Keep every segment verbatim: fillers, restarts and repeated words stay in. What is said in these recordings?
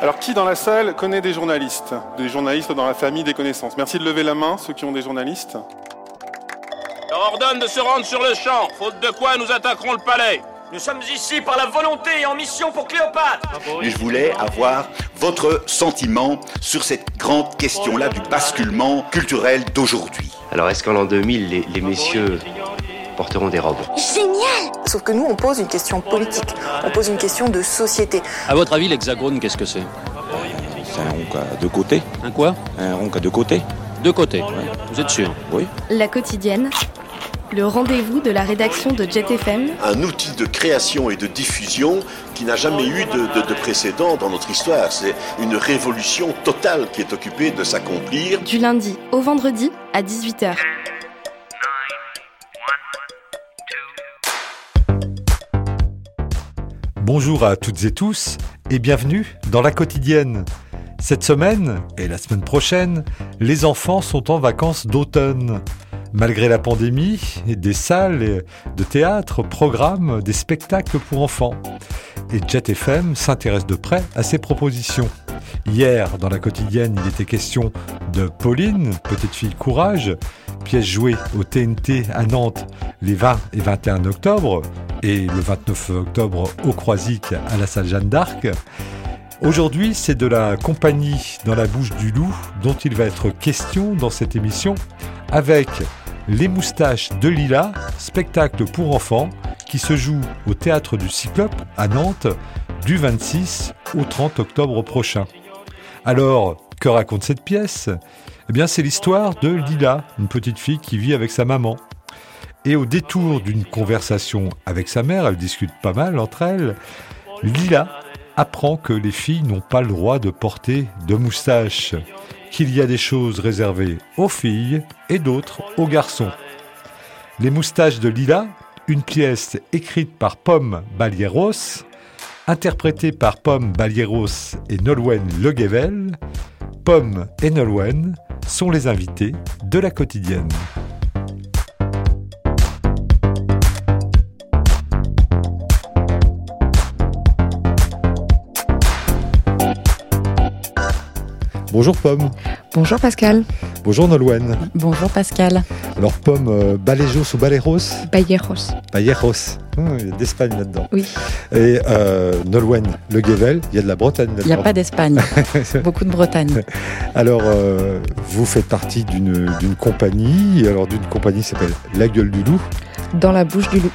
Alors, qui dans la salle connaît des journalistes ? Des journalistes dans la famille, des connaissances. Merci de lever la main, ceux qui ont des journalistes. On ordonne de se rendre sur le champ, faute de quoi nous attaquerons le palais. Nous sommes ici par la volonté et en mission pour Cléopâtre. Mais je voulais avoir votre sentiment sur cette grande question-là du basculement culturel d'aujourd'hui. Alors, est-ce qu'en l'an deux mille, les, les messieurs porteront des robes ? Génial ! Sauf que nous, on pose une question politique, on pose une question de société. À votre avis, l'hexagone, qu'est-ce que c'est ? C'est un rond à deux côtés. Un quoi ? Un rond à deux côtés. Deux côtés, ouais. Vous êtes sûr ? Oui. La quotidienne, le rendez-vous de la rédaction de Jet F M. Un outil de création et de diffusion qui n'a jamais eu de, de, de précédent dans notre histoire. C'est une révolution totale qui est occupée de s'accomplir. Du lundi au vendredi à dix-huit heures. Bonjour à toutes et tous et bienvenue dans La Quotidienne. Cette semaine et la semaine prochaine, les enfants sont en vacances d'automne. Malgré la pandémie, des salles de théâtre programment des spectacles pour enfants. Et Jet F M s'intéresse de près à ces propositions. Hier, dans La Quotidienne, il était question de Pauline, petite fille courage, pièce jouée au T N T à Nantes les vingt et vingt et un octobre et le vingt-neuf octobre au Croisic à la salle Jeanne d'Arc. Aujourd'hui, c'est de la compagnie dans la bouche du loup dont il va être question dans cette émission avec Les Moustaches de Lila, spectacle pour enfants qui se joue au Théâtre du Cyclope à Nantes du vingt-six au trente octobre prochain. Alors, que raconte cette pièce ? Eh bien, c'est l'histoire de Lila, une petite fille qui vit avec sa maman. Et au détour d'une conversation avec sa mère, elles discutent pas mal entre elles, Lila apprend que les filles n'ont pas le droit de porter de moustache, qu'il y a des choses réservées aux filles et d'autres aux garçons. Les Moustaches de Lila, une pièce écrite par Pomme Balieros, interprétée par Pomme Balieros et Nolwenn Leguével. Pomme et Nolwenn sont les invités de La Quotidienne. Bonjour Pomme. Bonjour Pascal. Bonjour Nolwenn. Bonjour Pascal. Alors Pomme, euh, Balejos ou Baleros ? Balieros. Balieros. Oh, il y a d'Espagne là-dedans. Oui. Et euh, Nolwenn Leguével, il y a de la Bretagne là-dedans. Il n'y a pas d'Espagne. Beaucoup de Bretagne. Alors, euh, vous faites partie d'une, d'une compagnie, alors d'une compagnie qui s'appelle La Gueule du Loup. Dans la bouche du loup.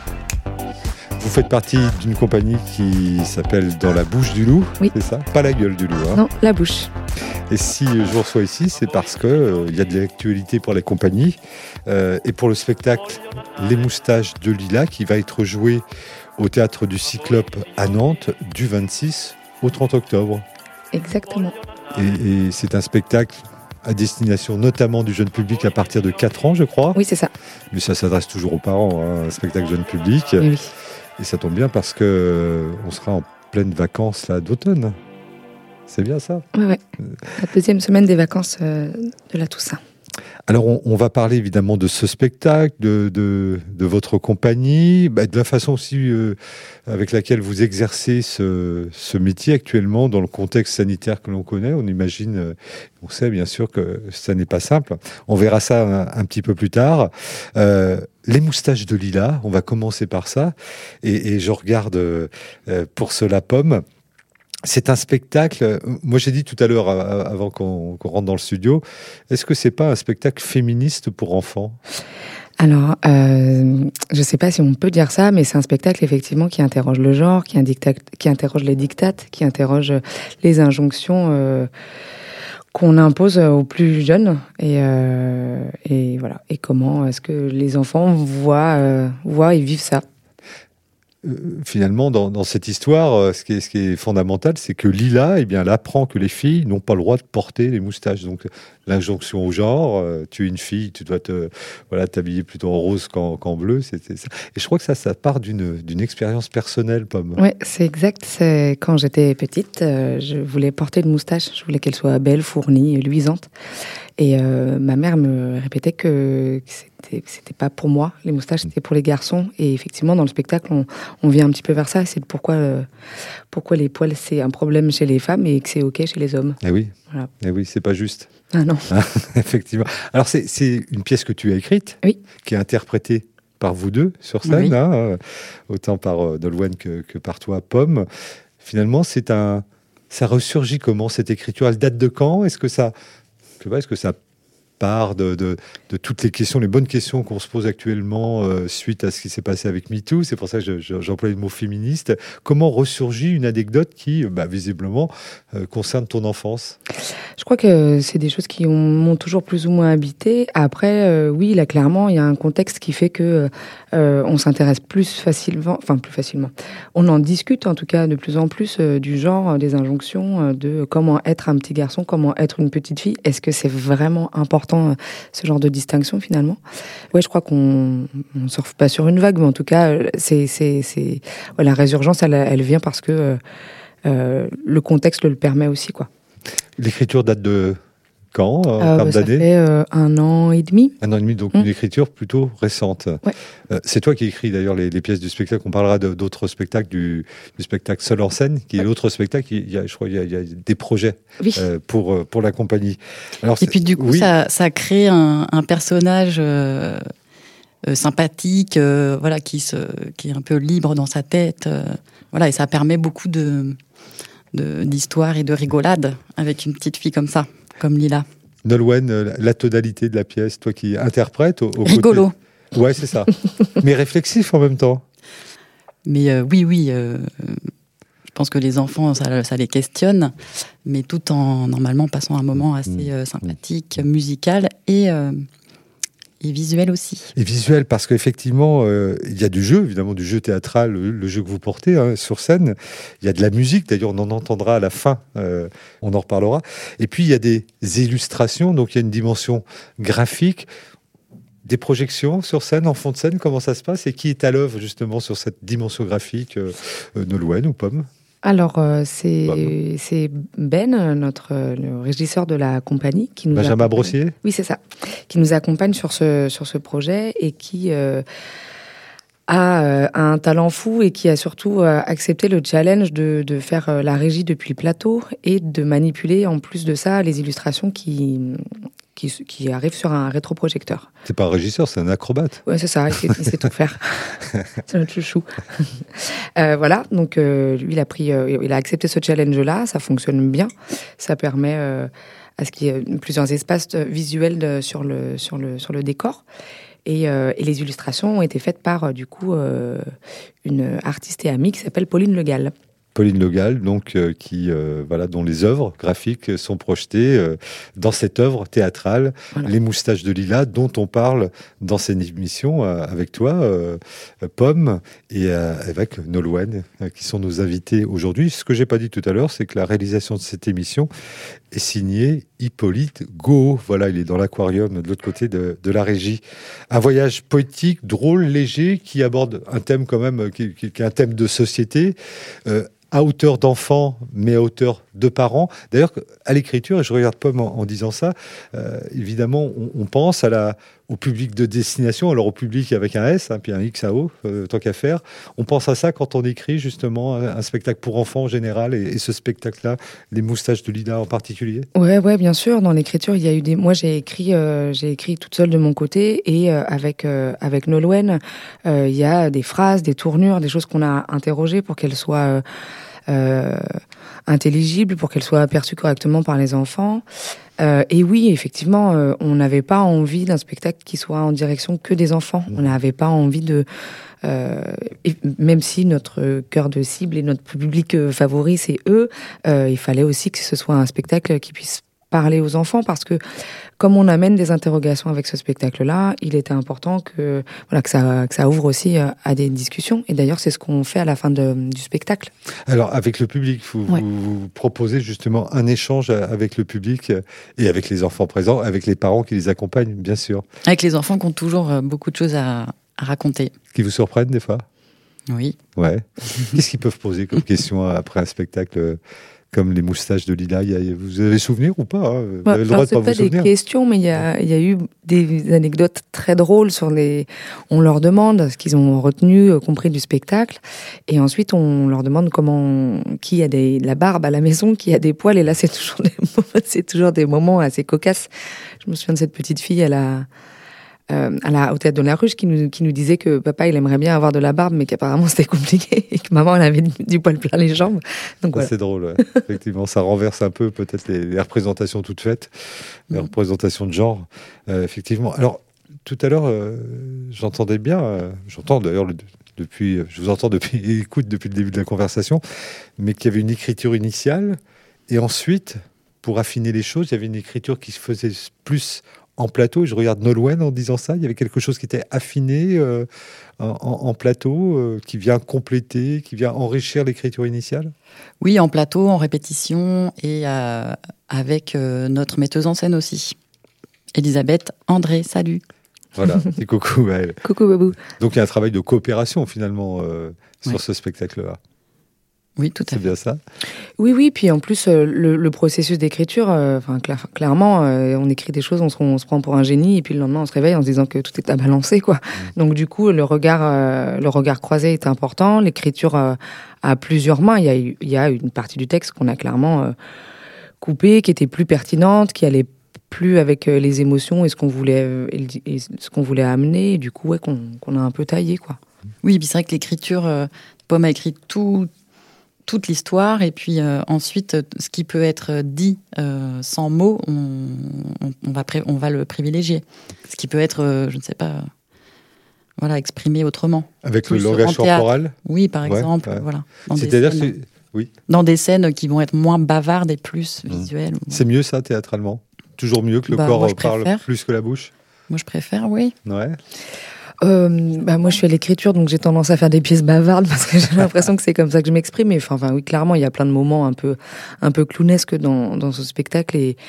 Vous faites partie d'une compagnie qui s'appelle Dans la bouche du loup, oui. C'est ça ? Pas la gueule du loup. Hein. Non, la bouche. Et si je vous reçois ici, c'est parce qu'il euh, y a de l'actualité pour les compagnies euh, et pour le spectacle Les Moustaches de Lila qui va être joué au Théâtre du Cyclope à Nantes du vingt-six au trente octobre. Exactement. Et, et c'est un spectacle à destination notamment du jeune public à partir de quatre ans, je crois. Oui, c'est ça. Mais ça s'adresse toujours aux parents, hein, un spectacle jeune public. Oui, oui. Et ça tombe bien parce qu'on sera en pleine vacances là, d'automne. C'est bien ça ? Oui, oui. La deuxième semaine des vacances euh, de la Toussaint. Alors, on, on va parler évidemment de ce spectacle, de, de, de votre compagnie, bah, de la façon aussi euh, avec laquelle vous exercez ce, ce métier actuellement dans le contexte sanitaire que l'on connaît. On imagine, euh, on sait bien sûr que ça n'est pas simple. On verra ça un, un petit peu plus tard. Euh, Les Moustaches de Lila, on va commencer par ça. Et, et je regarde euh, pour cela Pomme. C'est un spectacle, moi j'ai dit tout à l'heure avant qu'on, qu'on rentre dans le studio, est-ce que c'est pas un spectacle féministe pour enfants ? Alors, euh, je sais pas si on peut dire ça, mais c'est un spectacle effectivement qui interroge le genre, qui, dictat, qui interroge les dictates, qui interroge les injonctions euh, qu'on impose aux plus jeunes. Et, euh, et voilà. Et comment est-ce que les enfants voient, euh, voient et vivent ça ? Finalement, dans, dans cette histoire, ce qui est, ce qui est fondamental, c'est que Lila, eh bien, elle apprend que les filles n'ont pas le droit de porter les moustaches. Donc, l'injonction au genre, euh, tu es une fille, tu dois te, voilà, t'habiller plutôt en rose qu'en, qu'en bleu. C'est, c'est ça. Et je crois que ça, ça part d'une, d'une expérience personnelle, Pomme. Oui, c'est exact. C'est, quand j'étais petite, euh, je voulais porter une moustache. Je voulais qu'elle soit belle, fournie, luisante. Et euh, ma mère me répétait que c'était, c'était pas pour moi, les moustaches, c'était pour les garçons. Et effectivement, dans le spectacle, on, on vient un petit peu vers ça. C'est pourquoi, euh, pourquoi les poils, c'est un problème chez les femmes et que c'est OK chez les hommes. Eh oui, voilà. Eh oui, c'est pas juste. Ah non. Effectivement. Alors, c'est, c'est une pièce que tu as écrite, oui. qui est interprétée par vous deux sur scène, oui. hein, autant par euh, Nolwenn que, que par toi, Pomme. Finalement, c'est un, ça ressurgit comment, cette écriture? Elle date de quand? Est-ce que ça, je sais pas, est-ce que ça part de, de, de toutes les questions, les bonnes questions qu'on se pose actuellement euh, suite à ce qui s'est passé avec MeToo? C'est pour ça que je, je, j'emploie le mot féministe. Comment ressurgit une anecdote qui, bah, visiblement, euh, concerne ton enfance? Je crois que c'est des choses qui ont, m'ont toujours plus ou moins habité. Après, euh, oui, là, clairement, il y a un contexte qui fait que euh, on s'intéresse plus facilement, enfin plus facilement. On en discute, en tout cas, de plus en plus euh, du genre, euh, des injonctions, euh, de comment être un petit garçon, comment être une petite fille. Est-ce que c'est vraiment important, ce genre de distinction, finalement? Ouais, je crois qu'on ne surfe pas sur une vague, mais en tout cas, c'est, c'est, c'est... Ouais, la résurgence, elle, elle vient parce que euh, le contexte le permet aussi, quoi. L'écriture date de quand, en euh, termes ça d'années? fait euh, un an et demi. Un an et demi, donc mmh. une écriture plutôt récente. Ouais. Euh, c'est toi qui écris d'ailleurs les, les pièces du spectacle. On parlera de, d'autres spectacles, du, du spectacle Seul en scène, qui est ouais. l'autre spectacle. Il y a, je crois qu'il y a, il y a des projets oui. euh, pour, pour la compagnie. Alors, et puis du coup, oui. ça, ça crée un, un personnage euh, euh, sympathique, euh, voilà, qui, se, qui est un peu libre dans sa tête. Euh, voilà, et ça permet beaucoup de... De, d'histoire et de rigolade avec une petite fille comme ça, comme Lila. Nolwenn, la tonalité de la pièce, toi qui interprètes au, au rigolo. Côté... Ouais, c'est ça. Mais réflexif en même temps. Mais euh, oui, oui. Euh, je pense que les enfants, ça, ça les questionne, mais tout en normalement passant un moment assez euh, sympathique, musical et euh, et visuel aussi. Et visuel, parce qu'effectivement, euh, il y a du jeu, évidemment, du jeu théâtral, le, le jeu que vous portez hein, sur scène. Il y a de la musique, d'ailleurs, on en entendra à la fin, euh, on en reparlera. Et puis, il y a des illustrations, donc il y a une dimension graphique, des projections sur scène, en fond de scène, comment ça se passe? Et qui est à l'œuvre, justement, sur cette dimension graphique, euh, Nolwenn ou Pomme? Alors, euh, c'est, c'est Ben, notre, le régisseur de la compagnie, qui nous Benjamin accompagne. Brossier. Oui, c'est ça. Qui nous accompagne sur ce, sur ce projet et qui euh, a, euh, a un talent fou et qui a surtout euh, accepté le challenge de, de faire euh, la régie depuis le plateau et de manipuler, en plus de ça, les illustrations qui... Qui, qui arrive sur un rétroprojecteur. C'est pas un régisseur, c'est un acrobate. Ouais, c'est ça, il sait, il sait tout faire. C'est notre chouchou. Euh, voilà, donc euh, lui, il a pris, euh, il a accepté ce challenge-là, ça fonctionne bien. Ça permet euh, à ce qu'il y ait plusieurs espaces visuels de, sur, le, sur, le, sur le décor. Et, euh, et les illustrations ont été faites par, euh, du coup, euh, une artiste et amie qui s'appelle Pauline Le Gall. Pauline Le Gall, donc, euh, qui, euh, voilà, dont les œuvres graphiques sont projetées euh, dans cette œuvre théâtrale, voilà. Les Moustaches de Lila, dont on parle dans cette émission euh, avec toi, euh, Pomme, et euh, avec Nolwenn, euh, qui sont nos invités aujourd'hui. Ce que j'ai pas dit tout à l'heure, c'est que la réalisation de cette émission est signée Hippolyte Go. Voilà, il est dans l'aquarium de l'autre côté de, de la régie. Un voyage poétique, drôle, léger, qui aborde un thème quand même, qui, qui, qui est un thème de société. Euh, à hauteur d'enfants, mais à hauteur de parents. D'ailleurs, à l'écriture, et je regarde Pomme en, en disant ça, euh, évidemment, on, on pense à la, au public de destination, alors au public avec un S, hein, puis un X A O, euh, tant qu'à faire. On pense à ça quand on écrit justement un, un spectacle pour enfants en général, et, et ce spectacle-là, Les Moustaches de Lila en particulier. Ouais, ouais, bien sûr. Dans l'écriture, il y a eu des. Moi, j'ai écrit, euh, j'ai écrit toute seule de mon côté, et euh, avec euh, avec Nolwenn, euh, il y a des phrases, des tournures, des choses qu'on a interrogées pour qu'elles soient euh, Euh, intelligible, pour qu'elle soit aperçue correctement par les enfants. Euh, et oui, effectivement, euh, on n'avait pas envie d'un spectacle qui soit en direction que des enfants. On n'avait pas envie de... Euh, et même si notre cœur de cible et notre public favori, c'est eux, euh, il fallait aussi que ce soit un spectacle qui puisse parler aux enfants, parce que comme on amène des interrogations avec ce spectacle-là, il était important que voilà que ça que ça ouvre aussi à des discussions. Et d'ailleurs, c'est ce qu'on fait à la fin de, du spectacle. Alors, avec le public, vous, ouais. vous proposez justement un échange avec le public et avec les enfants présents, avec les parents qui les accompagnent, bien sûr. Avec les enfants qui ont toujours beaucoup de choses à, à raconter. Qui vous surprennent des fois ? Oui. Ouais. Qu'est-ce qu'ils peuvent poser comme question après un spectacle comme les moustaches de Lila. Il y a, vous avez souvenir ou pas hein Vous ouais, avez le droit de pas vous souvenir. C'est pas des questions, mais il y a, il y a eu des anecdotes très drôles sur les. On leur demande ce qu'ils ont retenu, compris du spectacle, et ensuite on leur demande comment, qui a des, la barbe à la maison, qui a des poils, et là c'est toujours des, c'est toujours des moments assez cocasses. Je me souviens de cette petite fille, elle a. Euh, à la, au théâtre de la Ruche, qui nous, qui nous disait que papa, il aimerait bien avoir de la barbe, mais qu'apparemment c'était compliqué, et que maman, elle avait du, du poil plein les jambes. Donc, voilà. C'est drôle, ouais. Effectivement, ça renverse un peu peut-être les, les représentations toutes faites, les mmh. représentations de genre, euh, effectivement. Alors, tout à l'heure, euh, j'entendais bien, euh, j'entends d'ailleurs le, depuis, je vous entends depuis, écoute depuis le début de la conversation, mais qu'il y avait une écriture initiale, et ensuite, pour affiner les choses, il y avait une écriture qui se faisait plus en plateau. Je regarde Nolwenn en disant ça. Il y avait quelque chose qui était affiné euh, en, en plateau, euh, qui vient compléter, qui vient enrichir l'écriture initiale. Oui, en plateau, en répétition, et euh, avec euh, notre metteuse en scène aussi. Elisabeth André, salut. Voilà, et coucou à elle. Coucou Babou. Donc il y a un travail de coopération finalement euh, sur ouais. ce spectacle-là. Oui, tout à fait. C'est bien ça. Oui, oui. Puis en plus, euh, le, le processus d'écriture, euh, enfin clair, clairement, euh, on écrit des choses, on se, on se prend pour un génie, et puis le lendemain, on se réveille en se disant que tout est à balancer, quoi. Mmh. Donc du coup, le regard, euh, le regard croisé est important. L'écriture euh, a plusieurs mains. Il y a, il y a une partie du texte qu'on a clairement euh, coupée, qui était plus pertinente, qui allait plus avec euh, les émotions et ce qu'on voulait, euh, et, et ce qu'on voulait amener. Et du coup, ouais, qu'on, qu'on a un peu taillé, quoi. Oui, et puis c'est vrai que l'écriture, euh, Pomme a écrit tout. toute l'histoire, et puis euh, ensuite, ce qui peut être dit euh, sans mots, on, on, on, va pré- on va le privilégier. Ce qui peut être, euh, je ne sais pas, euh, voilà, exprimé autrement. Avec Plus le langage corporel. Oui, par ouais, exemple. Ouais. Voilà, c'est-à-dire que c'est... Oui. Dans des scènes qui vont être moins bavardes et plus mmh. visuelles. C'est mieux ça, théâtralement ? Toujours mieux que le bah, corps moi, parle plus que la bouche ? Moi, je préfère, oui. Ouais. Euh, bah moi je suis à l'écriture, donc j'ai tendance à faire des pièces bavardes parce que j'ai l'impression que c'est comme ça que je m'exprime. Mais enfin, enfin oui, clairement, il y a plein de moments un peu, un peu clownesques dans, dans ce spectacle et,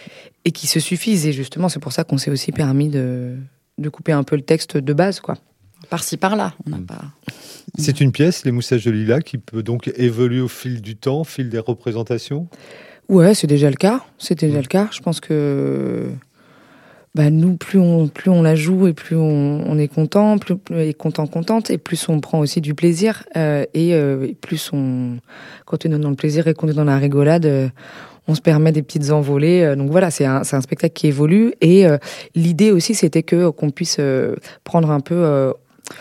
et qui se suffisent. Et justement, c'est pour ça qu'on s'est aussi permis de, de couper un peu le texte de base, quoi. Par-ci, par-là, on n'a mmh. pas... C'est une pièce, Les Moustaches de Lila, qui peut donc évoluer au fil du temps, au fil des représentations ? Ouais, c'est déjà le cas. C'est déjà mmh. le cas. Je pense que... Bah nous, plus on, plus on la joue et plus on, on est content, plus on est content, contente, et plus on prend aussi du plaisir, euh, et, euh, et plus on, quand on est dans le plaisir et qu'on est dans la rigolade, euh, on se permet des petites envolées. Euh, donc voilà, c'est un, c'est un spectacle qui évolue, et euh, l'idée aussi, c'était que qu'on puisse euh, prendre un peu euh,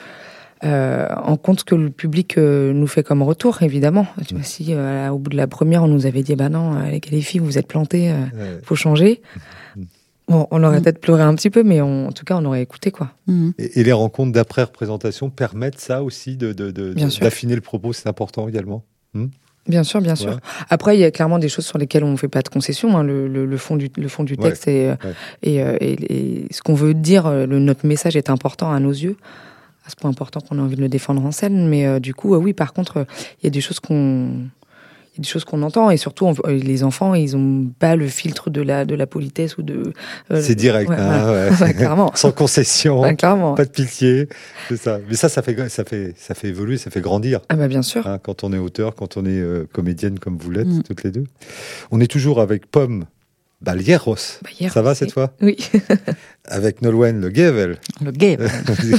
euh, en compte ce que le public euh, nous fait comme retour, évidemment. Tu vois, si euh, au bout de la première, on nous avait dit, bah non, les, les filles, vous êtes plantées, euh, ouais. faut changer. Bon, on aurait mmh. peut-être pleuré un petit peu, mais on, en tout cas, on aurait écouté, quoi. Mmh. Et, et les rencontres d'après-représentation permettent ça aussi, de, de, de, de, d'affiner le propos, c'est important également. Mmh. Bien sûr, bien sûr. Ouais. Après, il y a clairement des choses sur lesquelles on ne fait pas de concession. Hein. Le, le, le fond du, le fond du texte ouais. Et, ouais. et, euh, et, et ce qu'on veut dire, le, notre message est important à nos yeux. À ce point important qu'on a envie de le défendre en scène. Mais euh, du coup, euh, oui, par contre, il y a des choses qu'on... des choses qu'on entend, et surtout on, les enfants, ils ont pas le filtre de la de la politesse ou de euh, c'est direct, ouais, hein, ouais. Ouais. Ouais, clairement, sans concession, ouais, clairement. Pas de pitié, c'est ça. Mais ça, ça fait ça fait ça fait évoluer, ça fait grandir. Ah bah bien sûr. Hein, quand on est auteur, quand on est euh, comédienne comme vous l'êtes, mmh. toutes les deux. On est toujours avec Pomme Balieros. Balieros ça va cette fois ? Oui. Avec Nolwenn Le Gevel. Le Gevel.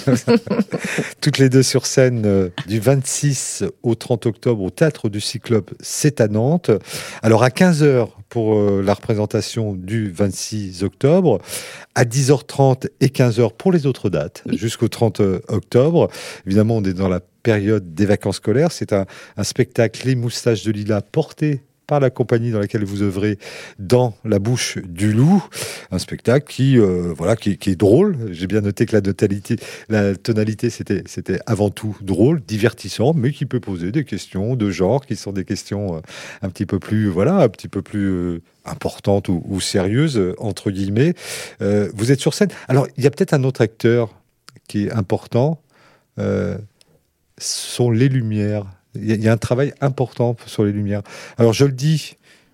Toutes les deux sur scène euh, du vingt-six au trente octobre au Théâtre du Cyclope, c'est à Nantes. Alors à quinze heures pour euh, la représentation du vingt-six octobre, à dix heures trente et quinze heures pour les autres dates, oui. jusqu'au trente octobre. Évidemment, on est dans la période des vacances scolaires. C'est un, un spectacle Les Moustaches de Lila porté par la compagnie dans laquelle vous œuvrez, Dans la bouche du loup, un spectacle qui, euh, voilà, qui, qui est drôle. J'ai bien noté que la tonalité, la tonalité c'était, c'était avant tout drôle, divertissant, mais qui peut poser des questions de genre, qui sont des questions euh, un petit peu plus, voilà, un petit peu plus euh, importantes ou, ou sérieuses, euh, entre guillemets. Euh, vous êtes sur scène. Alors, il y a peut-être un autre acteur qui est important, euh, sont les lumières. Il y a un travail important sur les lumières. Alors, je le dis,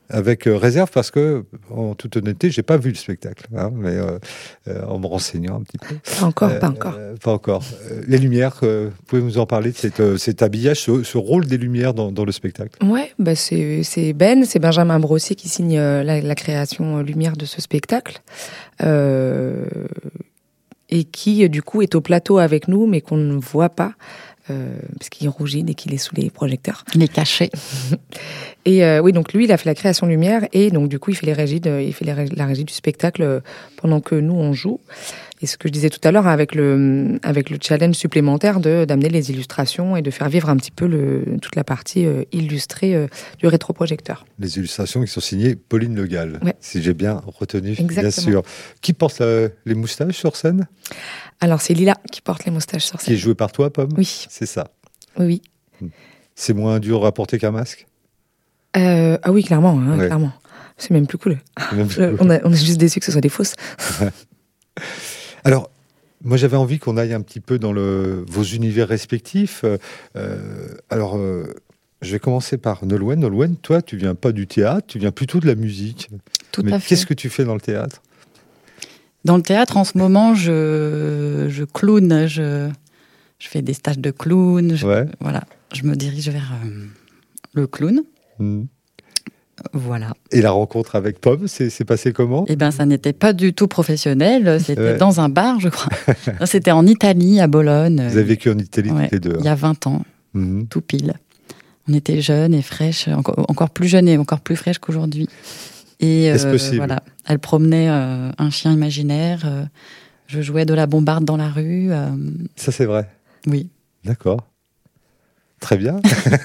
avec euh, réserve parce que, en toute honnêteté, j'ai pas vu le spectacle, hein, mais euh, euh, en me renseignant un petit peu. Pas encore, euh, pas encore. Euh, pas encore. Euh, les lumières, euh, vous pouvez nous en parler de cette, euh, cet habillage, ce, ce rôle des lumières dans, dans le spectacle? Ouais, bah c'est, c'est Ben, c'est Benjamin Brossier qui signe euh, la, la création euh, lumière de ce spectacle. Euh, et qui, du coup, est au plateau avec nous, mais qu'on ne voit pas. Euh, parce qu'il rougit dès qu'il est sous les projecteurs. Il est caché. Et euh, oui, donc lui, il a fait la création lumière et donc du coup, il fait les régies, de, il fait les rég- la régie du spectacle pendant que nous on joue. Et ce que je disais tout à l'heure, avec le avec le challenge supplémentaire de d'amener les illustrations et de faire vivre un petit peu le toute la partie euh, illustrée euh, du rétroprojecteur. Les illustrations qui sont signées Pauline Le Gall, ouais. si j'ai bien retenu, Exactement. Bien sûr. Qui porte la, les moustaches sur scène? Alors, c'est Lila qui porte les moustaches sur scène. Qui est joué par toi, Pomme? Oui. C'est ça. Oui, oui. C'est moins dur à porter qu'un masque? euh, Ah oui, clairement, hein, ouais. clairement. C'est même plus cool. Même plus cool. on, a, on est juste déçus que ce soit des fausses. Alors, moi, j'avais envie qu'on aille un petit peu dans le, vos univers respectifs. Euh, alors, euh, je vais commencer par Nolwenn. Nolwenn, toi, tu viens pas du théâtre, tu viens plutôt de la musique. Tout Mais à fait. Qu'est-ce que tu fais dans le théâtre? Dans le théâtre, en ce moment, je, je clown, je, je fais des stages de clown. Je, ouais. Voilà, je me dirige vers euh, le clown. Mmh. Voilà. Et la rencontre avec Pomme, c'est, c'est passé comment? Eh bien, ça n'était pas du tout professionnel. C'était ouais. dans un bar, je crois. Non, c'était en Italie, à Bologne. Vous avez vécu en Italie ouais, toutes les deux? Il y a vingt ans, mmh. tout pile. On était jeunes et fraîches, encore, encore plus jeunes et encore plus fraîches qu'aujourd'hui. Et Est-ce euh, possible? Voilà, elle promenait euh, un chien imaginaire. Euh, je jouais de la bombarde dans la rue. Euh... Ça, c'est vrai? Oui. D'accord. Très bien.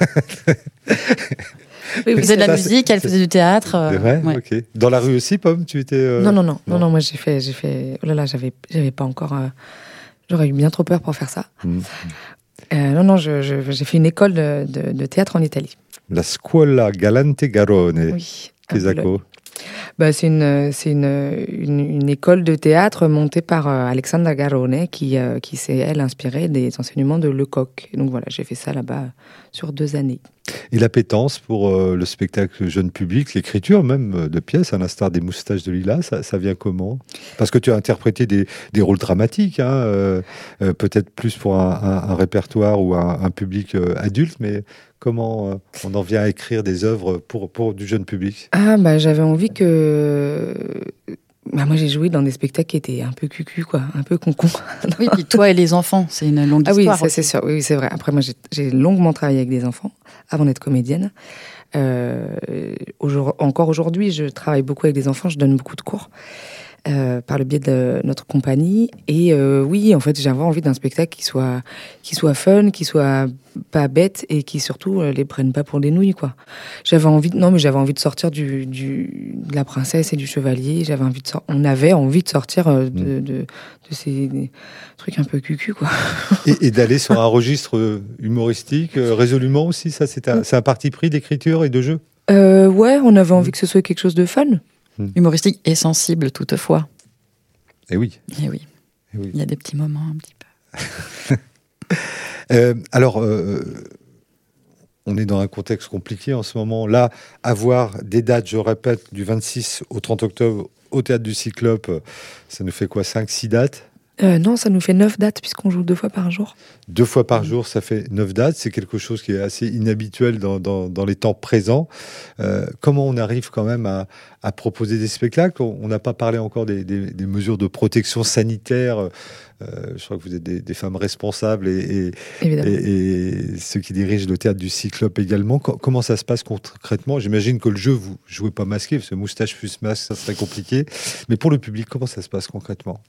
Oui, vous faisiez de la ça, musique, elle faisait du théâtre. Euh, c'est vrai, ouais. ok. Dans la rue aussi, Pomme, tu étais... Euh... Non, non, non, non, non, moi j'ai fait, j'ai fait... Oh là là, j'avais, j'avais pas encore... Euh... J'aurais eu bien trop peur pour faire ça. Mmh. Euh, non, non, je, je, j'ai fait une école de, de, de théâtre en Italie. La Scuola Galante Garrone. Oui. Pesacco. Bah, c'est une, c'est une, une, une école de théâtre montée par euh, Alexandra Garrone qui, euh, qui s'est, elle, inspirée des enseignements de Lecoq. Donc voilà, j'ai fait ça là-bas sur deux années. Et l'appétence pour euh, le spectacle jeune public, l'écriture même de pièces, à l'instar des moustaches de Lila, ça, ça vient comment? Parce que tu as interprété des, des rôles dramatiques, hein, euh, euh, peut-être plus pour un, un, un répertoire ou un, un public euh, adulte, mais comment euh, on en vient à écrire des œuvres pour, pour du jeune public? Ah, bah, j'avais envie que... Bah, moi, j'ai joué dans des spectacles qui étaient un peu cucu, quoi, un peu concon. Oui, puis toi et les enfants, c'est une longue ah histoire. Ah oui, ça, c'est sûr, oui, c'est vrai. Après, moi, j'ai, j'ai longuement travaillé avec des enfants avant d'être comédienne. Euh, aujourd'hui, encore aujourd'hui, je travaille beaucoup avec des enfants, je donne beaucoup de cours. Euh, par le biais de notre compagnie. Et euh, oui, en fait, j'avais envie d'un spectacle qui soit, qui soit fun, qui soit pas bête et qui surtout euh, les prenne pas pour des nouilles, quoi. J'avais envie, de, non, mais j'avais envie de sortir du, du, de la princesse et du chevalier. J'avais envie de sor- on avait envie de sortir euh, de, de, de ces trucs un peu cucu, quoi. Et, et d'aller sur un registre humoristique euh, résolument aussi, ça, c'est un, c'est un parti pris d'écriture et de jeu. Euh, ouais, on avait envie que ce soit quelque chose de fun. Humoristique et sensible toutefois. Et oui. Et oui. Et oui. Il y a des petits moments un petit peu. euh, alors, euh, on est dans un contexte compliqué en ce moment. Là, avoir des dates, je répète, du vingt-six au trente octobre au Théâtre du Cyclope, ça nous fait quoi, cinq six dates? Euh, non, ça nous fait neuf dates puisqu'on joue deux fois par jour. Deux fois par jour, ça fait neuf dates. C'est quelque chose qui est assez inhabituel dans, dans, dans les temps présents. Euh, comment on arrive quand même à, à proposer des spectacles? On n'a pas parlé encore des, des, des mesures de protection sanitaire. Euh, je crois que vous êtes des, des femmes responsables et, et, et, et ceux qui dirigent le Théâtre du Cyclope également. Co- comment ça se passe concrètement? J'imagine que le jeu, vous jouez pas masqué, parce que moustache plus masque, ça serait compliqué. Mais pour le public, comment ça se passe concrètement?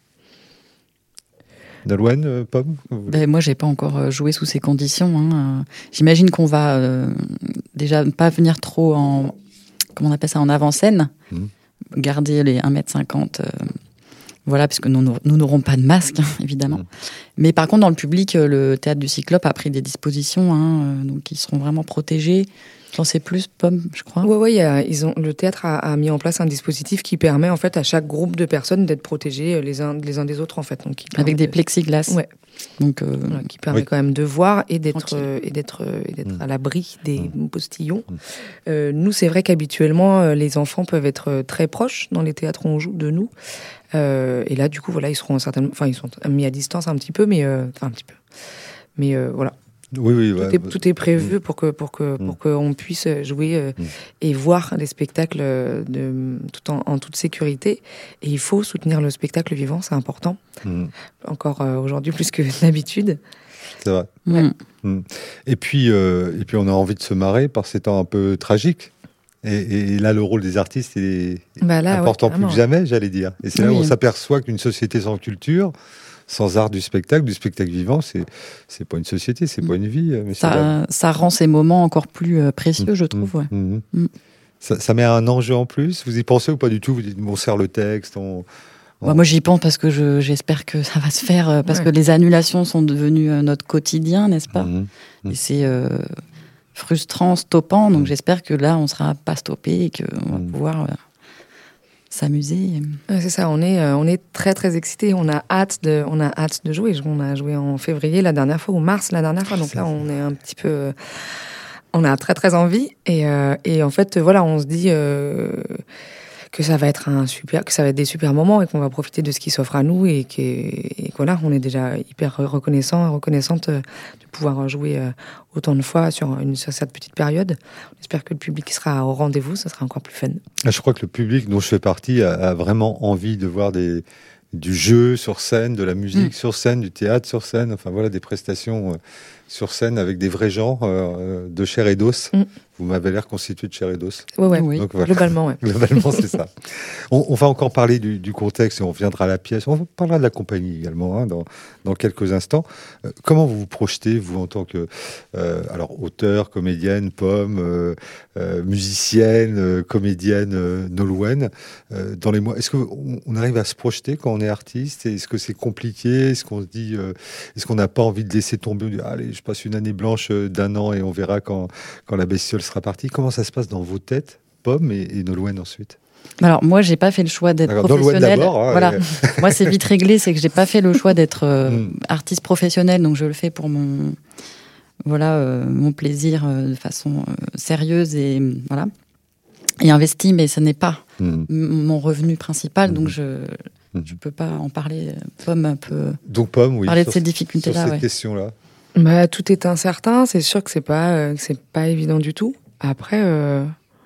Nolwenn, euh, Pomme ben, moi, j'ai pas encore joué sous ces conditions. Hein. J'imagine qu'on va euh, déjà pas venir trop en, comment on appelle ça, en avant-scène, mmh. garder les un mètre cinquante, euh, voilà, puisque nous, nous n'aurons pas de masque, hein, évidemment. Mmh. Mais par contre, dans le public, le Théâtre du Cyclope a pris des dispositions, hein, euh, donc ils seront vraiment protégés. J'en sais plus, Pomme, je crois. Ouais, ouais, y a, ils ont, le théâtre a, a mis en place un dispositif qui permet en fait à chaque groupe de personnes d'être protégés les uns, les uns des autres en fait. Donc, avec des plexiglas. Ouais. Donc, euh, voilà, qui permet oui. quand même de voir et d'être euh, et d'être euh, et d'être mmh. à l'abri des mmh. postillons. Mmh. Euh, nous, c'est vrai qu'habituellement, euh, les enfants peuvent être très proches dans les théâtres où on joue de nous. Euh, et là, du coup, voilà, ils seront certainement, enfin, ils sont mis à distance un petit peu, mais euh, enfin un petit peu, mais euh, voilà. Oui, oui, tout, ouais, est, bah, tout est prévu mmh. pour que pour que mmh. pour qu'on puisse jouer euh, mmh. et voir les spectacles de tout en, en toute sécurité. Et il faut soutenir le spectacle vivant, c'est important. Mmh. Encore euh, aujourd'hui plus que d'habitude. C'est vrai. Ouais. Mmh. Et puis euh, et puis on a envie de se marrer par ces temps un peu tragiques. Et, et là, le rôle des artistes est bah là, important ouais, plus que jamais, j'allais dire. Et c'est oui. là où on s'aperçoit qu'une société sans culture, sans art du spectacle, du spectacle vivant, c'est c'est pas une société, c'est pas une vie. Mais ça, ça rend ces moments encore plus précieux, mmh. je trouve. Ouais. Mmh. Mmh. Ça, ça met un enjeu en plus. Vous y pensez ou pas du tout? Vous dites, on sert le texte, on... on... Bah, moi, j'y pense parce que je, j'espère que ça va se faire, parce ouais. que les annulations sont devenues notre quotidien, n'est-ce pas? mmh. Et c'est euh, frustrant, stoppant, donc mmh. j'espère que là, on sera pas stoppé et qu'on va mmh. pouvoir... Euh, s'amuser. Ouais, c'est ça, on est, euh, on est très très excités, on a hâte de, on a hâte de jouer. On a joué en février la dernière fois, ou mars la dernière fois, donc là on est un petit peu, euh, on a très très envie, et, euh, et en fait voilà, on se dit euh, que ça va être un super, que ça va être des super moments et qu'on va profiter de ce qui s'offre à nous, et que, et que voilà, on est déjà hyper reconnaissant et reconnaissante de pouvoir jouer autant de fois sur, une, sur cette petite période. On espère que le public sera au rendez-vous, ça sera encore plus fun. Je crois que le public dont je fais partie a, a vraiment envie de voir des, du jeu sur scène, de la musique mmh. sur scène, du théâtre sur scène, enfin voilà, des prestations euh, sur scène avec des vrais gens euh, de chair et d'os. Mmh. Vous m'avez l'air constitué de chair et d'os. Ouais, ouais. Oui, donc, voilà. Globalement, ouais. Globalement, c'est ça. On, on va encore parler du, du contexte et on reviendra à la pièce. On parlera de la compagnie également hein, dans, dans quelques instants. Euh, comment vous vous projetez, vous, en tant que euh, alors auteur, comédienne, Pomme, euh, euh, musicienne, euh, comédienne euh, Nolwenn, euh, dans les mois. Est-ce qu'on on arrive à se projeter quand on est artiste? Est-ce que c'est compliqué? Est-ce qu'on se dit, euh, est-ce qu'on n'a pas envie de laisser tomber? On dit, allez, je passe une année blanche d'un an et on verra quand, quand la bestiole sera partie. Comment ça se passe dans vos têtes, Pomme et, et Nolwenn ensuite? Alors moi, j'ai pas fait le choix d'être Alors, professionnelle. Hein, voilà. Et... moi, c'est vite réglé, c'est que j'ai pas fait le choix d'être euh, mm. artiste professionnel, donc je le fais pour mon voilà euh, mon plaisir euh, de façon euh, sérieuse et voilà et investi, mais ce n'est pas mm. m- mon revenu principal, mm. donc je mm. je peux pas en parler. Pomme un peu. Donc Pomme, oui. Parler sur, de ces difficultés-là. Sur cette ouais. question-là. Bah, tout est incertain. C'est sûr que c'est pas euh, que c'est pas évident du tout. Après. Euh...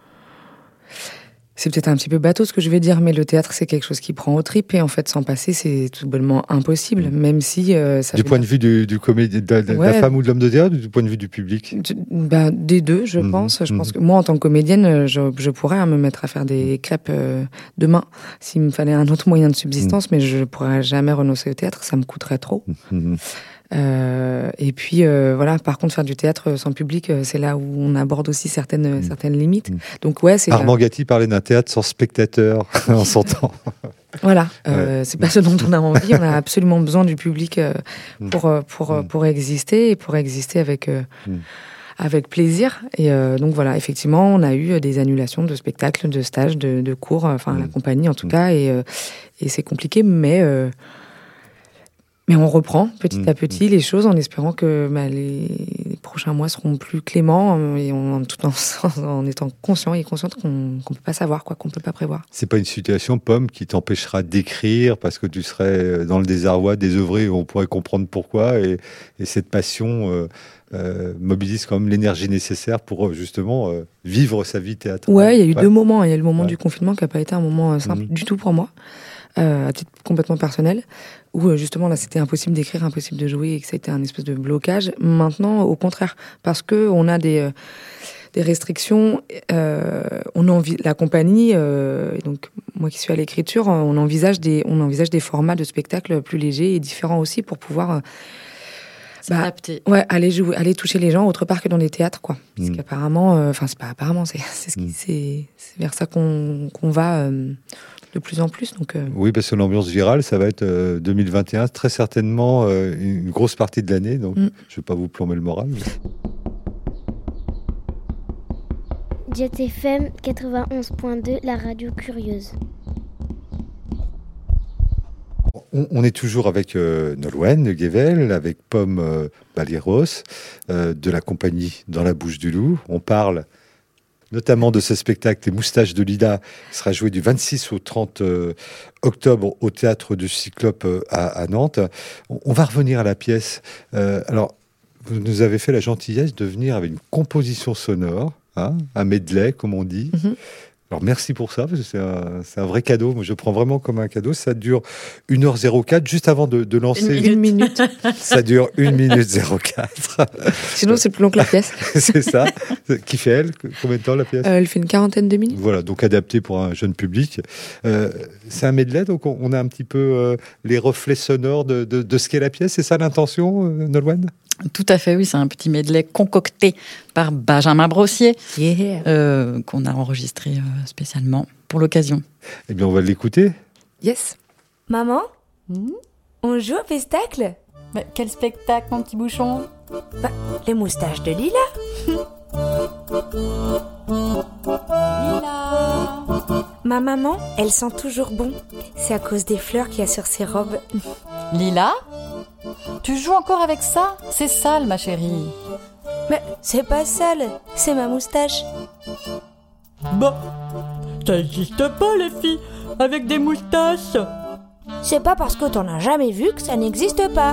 C'est peut-être un petit peu bateau ce que je vais dire, mais le théâtre, c'est quelque chose qui prend aux tripes, et en fait, sans passer, c'est tout bonnement impossible, même si... Euh, ça du point de vue du, du comédien, de, de, ouais. de la femme ou de l'homme de théâtre, ou du point de vue du public? du, bah, Des deux, je mmh. pense. Je mmh. pense que moi, en tant que comédienne, je, je pourrais hein, me mettre à faire des crêpes euh, demain, s'il me fallait un autre moyen de subsistance, mmh. mais je ne pourrais jamais renoncer au théâtre, ça me coûterait trop. Mmh. Euh, et puis euh, voilà, par contre, faire du théâtre sans public, euh, c'est là où on aborde aussi certaines, mmh. certaines limites. Mmh. Donc ouais, c'est Armand là... Gatti parlait d'un théâtre sans spectateurs en son temps. Voilà, euh, ouais. c'est pas ce dont on a envie. On a absolument besoin du public euh, pour, euh, pour, euh, pour exister, et pour exister avec, euh, mmh. avec plaisir. Et euh, donc voilà, effectivement, on a eu des annulations de spectacles, de stages, de, de cours, enfin mmh. la compagnie en tout mmh. cas, et, euh, et c'est compliqué, mais... Euh, Mais on reprend petit mmh, à petit mmh. les choses en espérant que bah, les, les prochains mois seront plus cléments, et on, tout en, en étant conscient et consciente qu'on ne peut pas savoir, quoi, qu'on ne peut pas prévoir. C'est pas une situation, Pomme, qui t'empêchera d'écrire parce que tu serais dans le désarroi, désœuvré, on pourrait comprendre pourquoi, et, et cette passion euh, euh, mobilise quand même l'énergie nécessaire pour justement euh, vivre sa vie théâtrale. Ouais, il y a eu ouais. deux moments. Il y a eu le moment ouais. du confinement qui n'a pas été un moment simple mmh. du tout pour moi. Euh, à titre complètement personnel, où euh, justement là c'était impossible d'écrire, impossible de jouer, et que ça a été un espèce de blocage. Maintenant, au contraire, parce que on a des euh, des restrictions, euh, on envi- la compagnie, euh, et donc moi qui suis à l'écriture, on envisage des on envisage des formats de spectacles plus légers et différents aussi pour pouvoir euh, bah, ouais, aller jouer, aller toucher les gens autre part que dans les théâtres, quoi. Parce mmh. qu'apparemment, enfin euh, c'est pas apparemment, c'est c'est ce qui, mmh. c'est, c'est vers ça qu'on qu'on va. Euh, de plus en plus. Donc, euh... Oui, parce que l'ambiance virale, ça va être euh, deux mille vingt et un, très certainement euh, une grosse partie de l'année, donc mm. je ne vais pas vous plomber le moral. Mais... Jet F M quatre-vingt-onze point deux, la radio curieuse. On, on est toujours avec euh, Nolwenn Guével, avec Pomme euh, Balieros, euh, de la compagnie Dans la bouche du loup. On parle notamment de ce spectacle Les Moustaches de Lila, qui sera joué du vingt-six au trente euh, octobre au Théâtre du Cyclope euh, à, à Nantes. On, on va revenir à la pièce. Euh, alors, vous nous avez fait la gentillesse de venir avec une composition sonore, hein, un medley, comme on dit. Mm-hmm. Alors merci pour ça, parce que c'est un, c'est un vrai cadeau. Moi, je prends vraiment comme un cadeau. Ça dure une heure zéro quatre, juste avant de, de lancer. Une, une minute. Ça dure une minute zéro quatre. Sinon, c'est plus long que la pièce. C'est ça. Qui fait elle? Combien de temps la pièce? euh, Elle fait une quarantaine de minutes. Voilà, donc adapté pour un jeune public. Euh, c'est un medley, donc on, on a un petit peu euh, les reflets sonores de, de, de ce qu'est la pièce. C'est ça l'intention, euh, Nolwenn? Tout à fait, oui. C'est un petit medley concocté par Benjamin Brossier, yeah. euh, qu'on a enregistré euh, spécialement pour l'occasion. Eh bien, on va l'écouter. Yes. Maman, mmh. on joue au spectacle? Bah, quel spectacle, mon petit bouchon? Bah, les moustaches de Lila. Lila. Ma maman, elle sent toujours bon. C'est à cause des fleurs qu'il y a sur ses robes. Lila? Tu joues encore avec ça? C'est sale, ma chérie. Mais c'est pas sale, c'est ma moustache. Bah, ça existe pas, les filles, avec des moustaches. C'est pas parce que t'en as jamais vu que ça n'existe pas.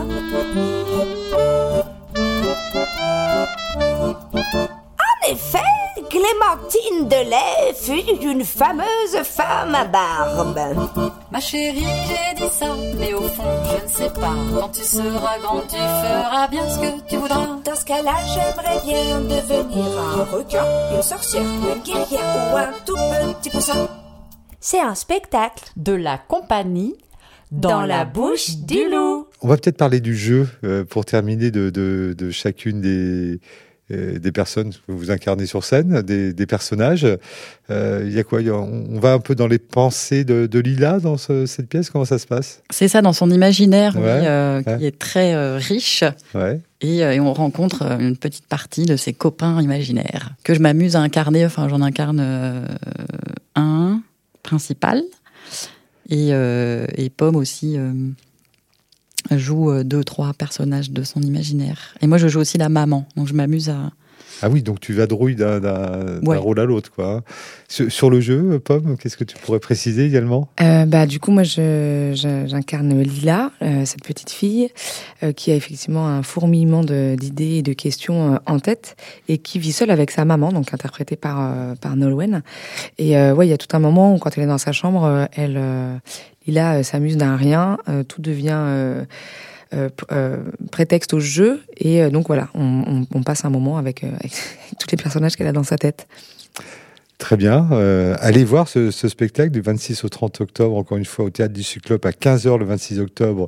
En effet, Clémentine Delay fut une fameuse femme à barbe. Ma chérie, j'ai dit ça, mais au fond, je ne sais pas. Quand tu seras grande, tu feras bien ce que tu voudras. Dans ce cas-là, j'aimerais bien devenir un requin, une sorcière, une guerrière ou un tout petit poussin. C'est un spectacle de la compagnie Dans, Dans la bouche du loup. On va peut-être parler du jeu euh, pour terminer de, de, de chacune des... des personnes que vous incarnez sur scène, des, des personnages. Il euh, y a quoi y a, on va un peu dans les pensées de, de Lila dans ce, cette pièce. Comment ça se passe? C'est ça, dans son imaginaire, ouais, oui, euh, ouais. qui est très euh, riche. Ouais. Et, euh, et on rencontre une petite partie de ses copains imaginaires que je m'amuse à incarner. Enfin, j'en incarne euh, un principal. Et, euh, et Pomme aussi... Euh, joue deux, trois personnages de son imaginaire. Et moi, je joue aussi la maman, donc je m'amuse à... Ah oui, donc tu vadrouilles d'un, d'un, ouais. d'un rôle à l'autre, quoi. Sur, sur le jeu, Pomme, qu'est-ce que tu pourrais préciser également? euh, bah, Du coup, moi, je, je, j'incarne Lila, euh, cette petite fille, euh, qui a effectivement un fourmillement de, d'idées et de questions euh, en tête, et qui vit seule avec sa maman, donc interprétée par, euh, par Nolwenn. Et euh, ouais, il y a tout un moment où, quand elle est dans sa chambre, euh, elle... Euh, Lila euh, s'amuse d'un rien, euh, tout devient euh, euh, euh, prétexte au jeu, et euh, donc voilà, on, on, on passe un moment avec, euh, avec tous les personnages qu'elle a dans sa tête. Très bien. Euh, allez voir ce, ce spectacle du vingt-six au trente octobre, encore une fois au Théâtre du Cyclope à quinze heures le vingt-six octobre,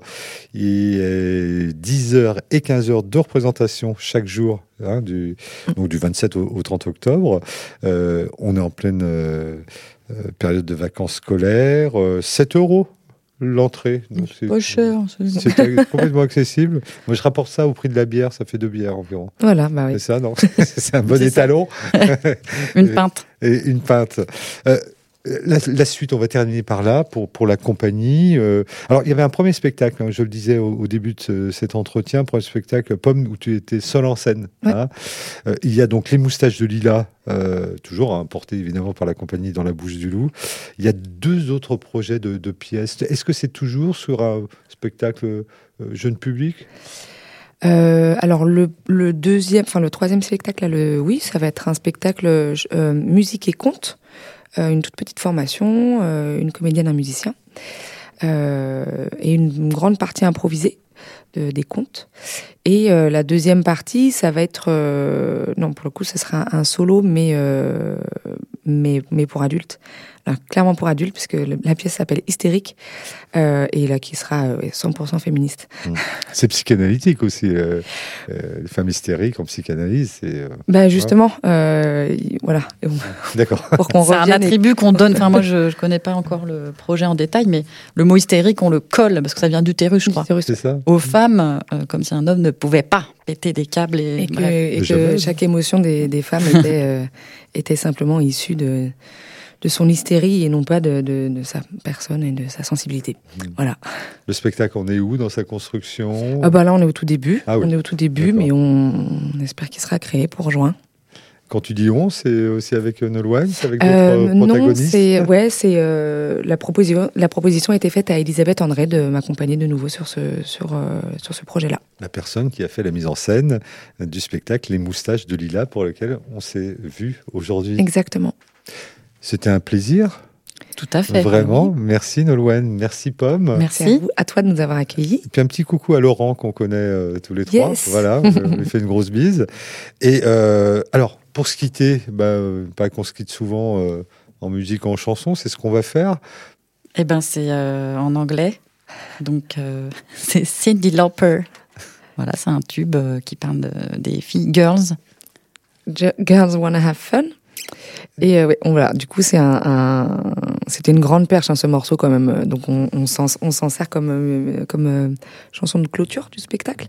et dix heures et quinze heures de représentation chaque jour, hein, du, donc du vingt-sept au, au trente octobre. Euh, on est en pleine... Euh, Euh, période de vacances scolaires, euh, sept euros l'entrée. Donc c'est pas cher. C'est, c'est complètement accessible. Moi, je rapporte ça au prix de la bière, ça fait deux bières environ. Voilà, bah oui. C'est ça, non? C'est un bon c'est étalon. Une pinte. Et une pinte. Euh, La, la suite, on va terminer par là pour, pour la compagnie. Euh, alors, il y avait un premier spectacle, hein, je le disais au, au début de ce, cet entretien, premier spectacle Pomme, où tu étais seule en scène. Ouais. Hein. Euh, il y a donc Les Moustaches de Lila, euh, toujours hein, porté évidemment par la compagnie Dans la bouche du loup. Il y a deux autres projets de, de pièces. Est-ce que c'est toujours sur un spectacle euh, jeune public? Euh, alors le, le deuxième, enfin le troisième spectacle, là, le, oui, ça va être un spectacle euh, musique et conte. Euh, une toute petite formation, euh, une comédienne, un musicien, euh, et une, une grande partie improvisée de, des contes. Et euh, la deuxième partie, ça va être... Euh, non, pour le coup, ce sera un, un solo, mais, euh, mais, mais pour adultes. Alors, clairement pour adultes, puisque le, la pièce s'appelle Hystérique, euh, et là, qui sera euh, cent pour cent féministe. Mmh. C'est psychanalytique aussi, euh, euh, les femmes hystériques en psychanalyse. C'est, euh, bah justement, euh, voilà. D'accord. Pour qu'on c'est un attribut et... qu'on donne, enfin moi je ne connais pas encore le projet en détail, mais le mot hystérique, on le colle, parce que ça vient d'utérus, je crois, utérus, c'est ça. Aux femmes, euh, comme si un homme ne pouvait pas péter des câbles. Et, et que, et que chaque émotion des, des femmes était, euh, était simplement issue de... de son hystérie et non pas de, de, de sa personne et de sa sensibilité. Mmh. Voilà. Le spectacle, on est où dans sa construction ? Ah bah là, on est au tout début. Ah oui. On est au tout début, D'accord. mais on, on espère qu'il sera créé pour juin. Quand tu dis on, c'est aussi avec Nolwenn, c'est avec d'autres euh, protagonistes ? Non, c'est, ouais, c'est, euh, la, proposition, la proposition a été faite à Elisabeth André de m'accompagner de nouveau sur ce, sur, euh, sur ce projet-là. La personne qui a fait la mise en scène du spectacle Les Moustaches de Lila, pour lequel on s'est vu aujourd'hui. Exactement. C'était un plaisir. Tout à fait. Vraiment. Oui. Merci Nolwenn. Merci Pomme. Merci à, vous, à toi de nous avoir accueillis. Et puis un petit coucou à Laurent qu'on connaît euh, tous les trois. Yes. Voilà, je lui fais une grosse bise. Et euh, alors, pour se quitter, bah, pas qu'on se quitte souvent euh, en musique ou en chanson, c'est ce qu'on va faire. Eh ben, c'est euh, en anglais. Donc, euh, c'est Cyndi Lauper. Voilà, c'est un tube euh, qui parle de, des filles girls. Girls Wanna Have Fun. Et euh, ouais, on, voilà, du coup, c'est un, un, c'était une grande perche, hein, ce morceau, quand même. Donc, on, on, s'en, on s'en sert comme, euh, comme euh, chanson de clôture du spectacle.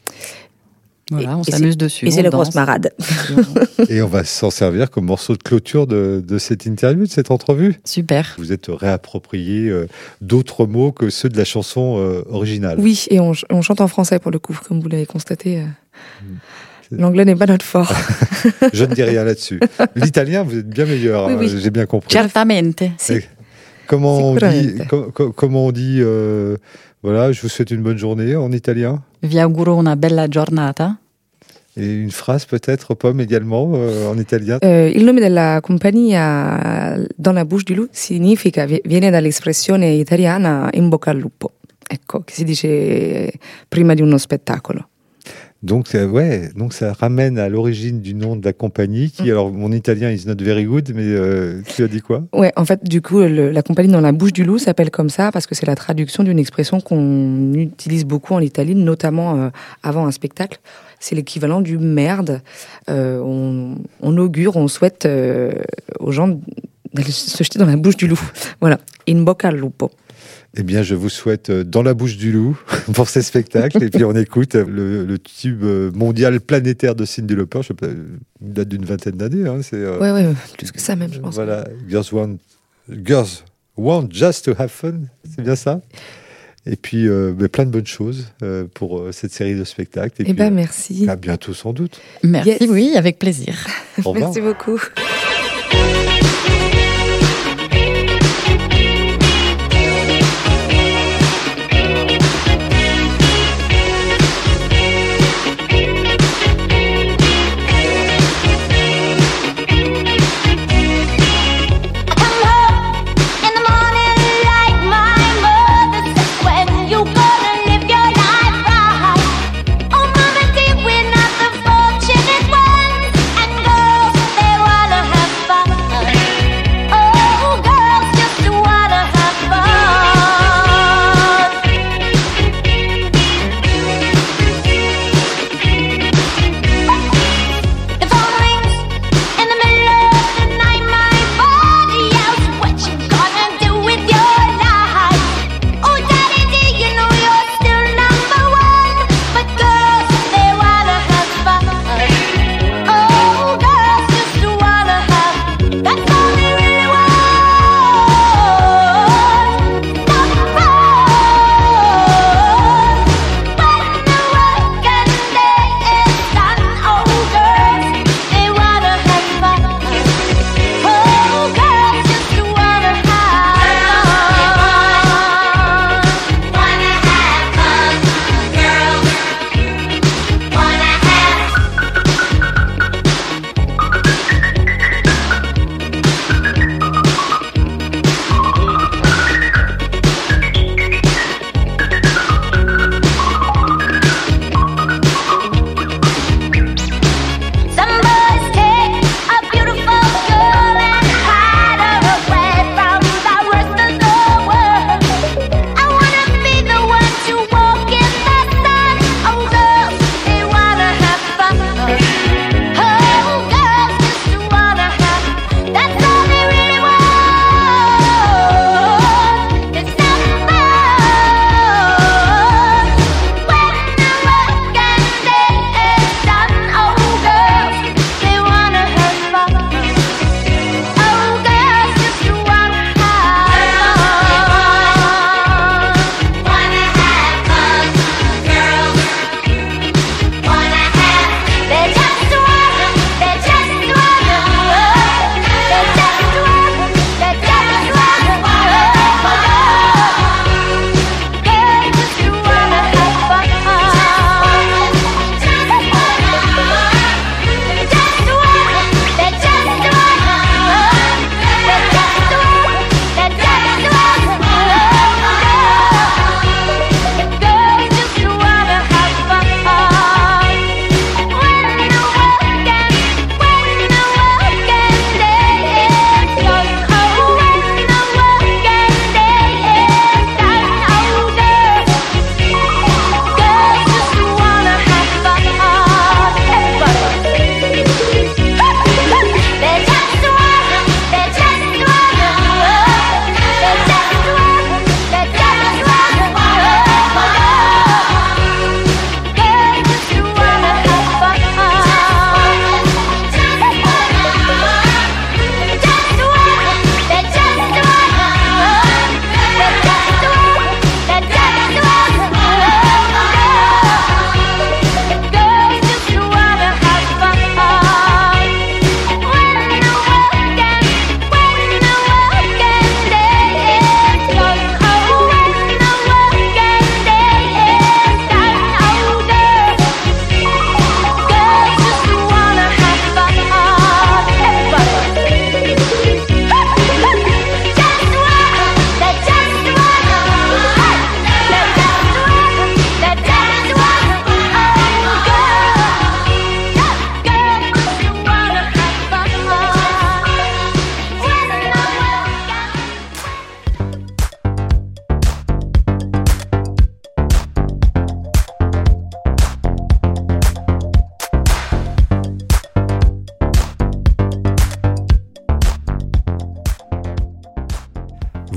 Voilà, et, on et s'amuse dessus. Et c'est la grosse marade. Et on va s'en servir comme morceau de clôture de, de cette interview, de cette entrevue. Super. Vous êtes réapproprié euh, d'autres mots que ceux de la chanson euh, originale. Oui, et on, on chante en français, pour le coup, comme vous l'avez constaté. Euh... Mmh. L'anglais n'est pas notre fort. Je ne dis rien là-dessus. L'italien, vous êtes bien meilleur, oui, oui. euh, j'ai bien compris. Certamente. Si. Comment, on dit, com- com- comment on dit, euh, voilà, je vous souhaite une bonne journée en italien. Vi auguro una bella giornata. Et une phrase peut-être, Pomme, également, euh, en italien. Euh, il nome della compagnia dans la bouche du loup significa, viene dall'espressione italiana in bocca al lupo. Ecco, che si dice prima di uno spettacolo. Donc, euh, ouais, donc ça ramène à l'origine du nom de la compagnie, qui, mmh. alors, mon italien is not very good, mais euh, tu as dit quoi ? Ouais, en fait, du coup, le, la compagnie dans la bouche du loup s'appelle comme ça parce que c'est la traduction d'une expression qu'on utilise beaucoup en Italie, notamment euh, avant un spectacle. C'est l'équivalent du merde. Euh, on, on augure, on souhaite euh, aux gens d'aller se jeter dans la bouche du loup. Voilà, in bocca al lupo. Eh bien, je vous souhaite dans la bouche du loup pour ces spectacles. Et puis, on écoute le, le tube mondial planétaire de Cyndi Lauper. Je sais pas, il date d'une vingtaine d'années. Hein, c'est, euh, ouais, ouais, plus que ça même, je pense. Voilà, Girls Want, Girls Want Just to Have Fun. C'est bien ça. Et puis, euh, bah, plein de bonnes choses euh, pour euh, cette série de spectacles. Et eh puis, ben, merci. À bientôt, sans doute. Merci, yes. Oui, avec plaisir. Au revoir. Merci beaucoup. Wanna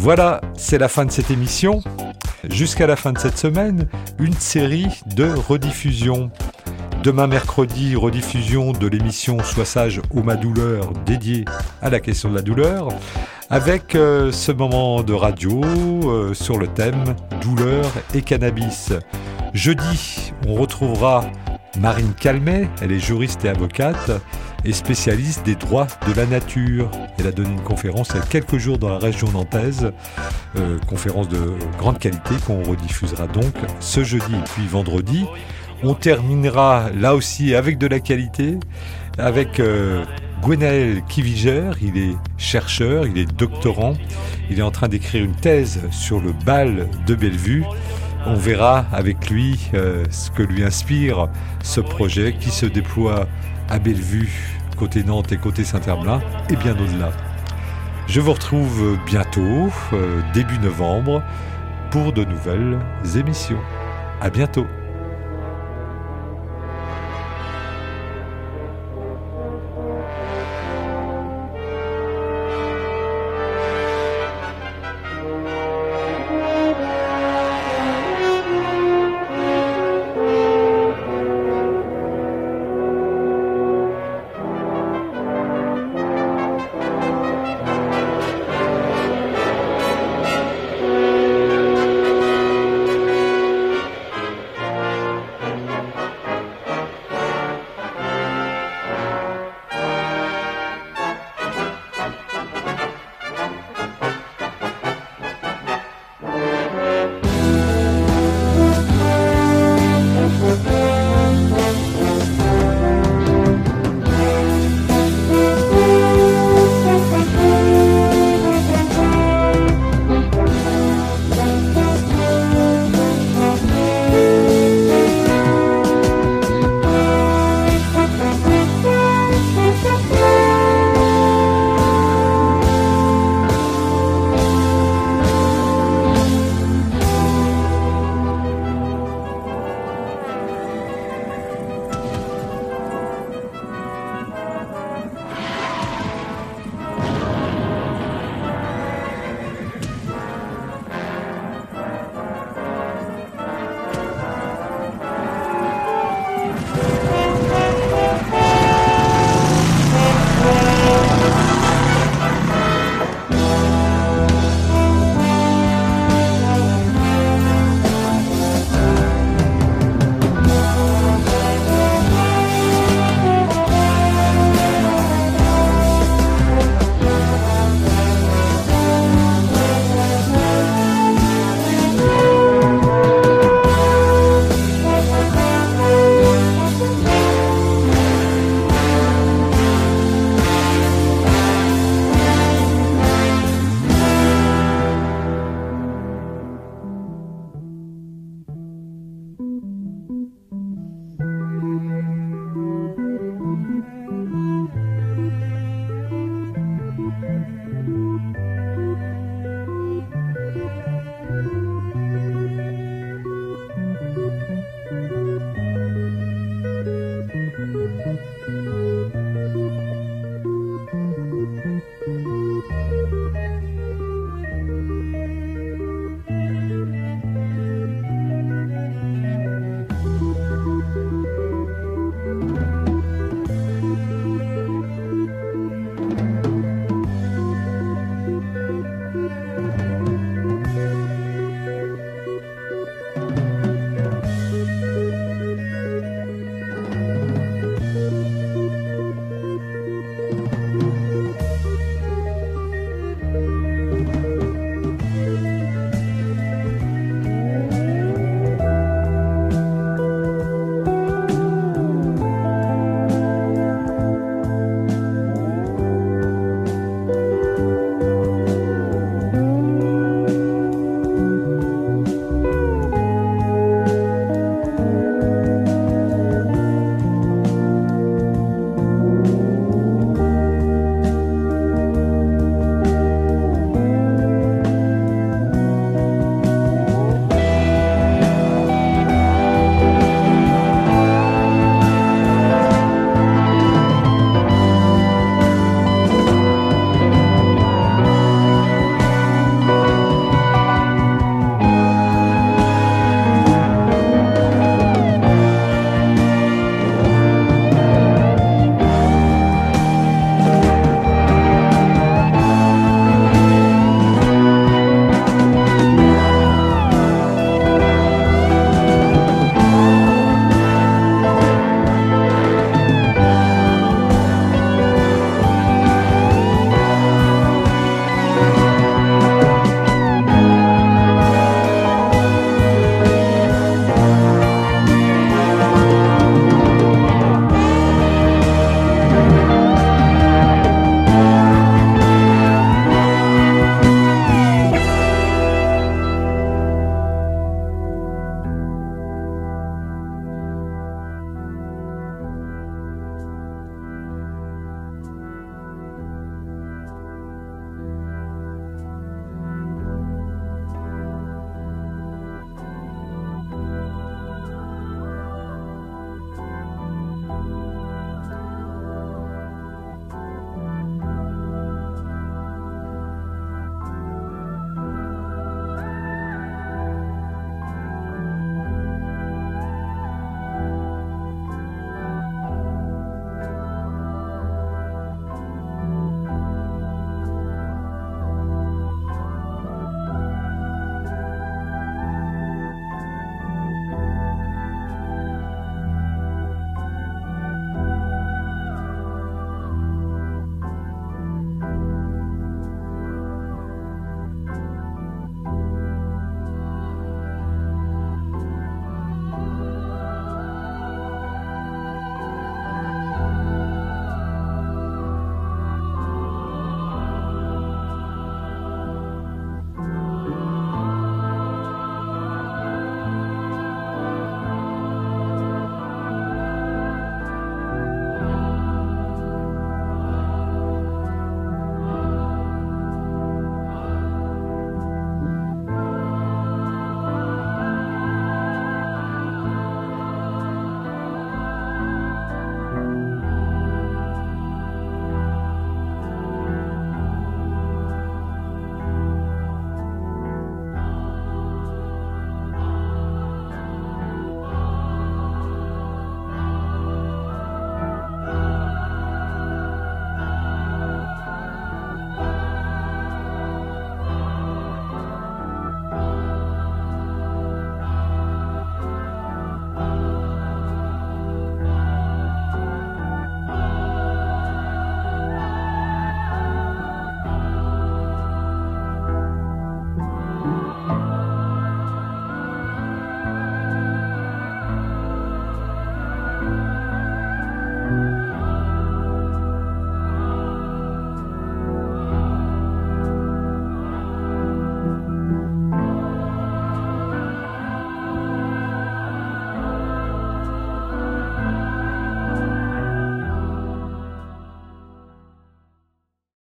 Voilà, c'est la fin de cette émission. Jusqu'à la fin de cette semaine, une série de rediffusions. Demain mercredi, rediffusion de l'émission Sois sage ô ma douleur dédiée à la question de la douleur, avec euh, ce moment de radio euh, sur le thème douleur et cannabis. Jeudi, on retrouvera Marine Calmet, elle est juriste et avocate et spécialiste des droits de la nature. Elle a donné une conférence il y a quelques jours dans la région nantaise, euh, conférence de grande qualité qu'on rediffusera donc ce jeudi et puis vendredi. On terminera là aussi avec de la qualité, avec euh, Gwenaël Kiviger, il est chercheur, il est doctorant, il est en train d'écrire une thèse sur le bal de Bellevue. On verra avec lui euh, ce que lui inspire ce projet qui se déploie à Bellevue, côté Nantes et côté Saint-Herblain, et bien au-delà. Je vous retrouve bientôt, euh, début novembre, pour de nouvelles émissions. À bientôt.